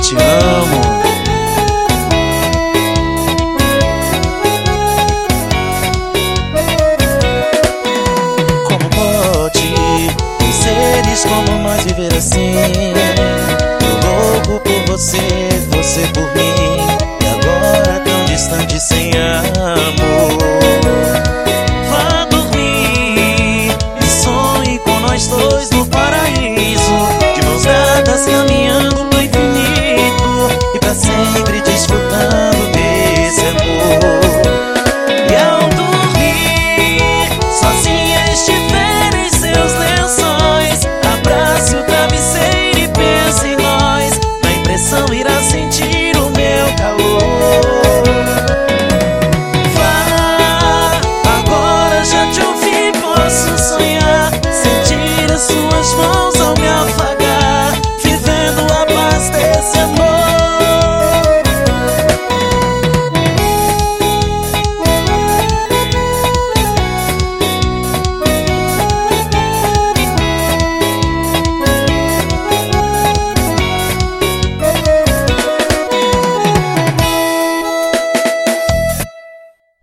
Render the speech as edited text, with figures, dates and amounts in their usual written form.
te amo. Como pode os seres como nós viver assim? Eu louco por você, você por mim, e agora tão distante sem amor. Vá dormir e sonhe com nós dois no paraíso, de mãos dadas caminhando pro infinito, e pra sempre desfrutando desse amor. E ao dormir, sozinha estiver em seus lençóis, abrace o travesseiro e pense em nós, na impressão irá sentir o meu calor. Vá, agora já te ouvi, posso sonhar, sentir as suas mãos ao me afastar.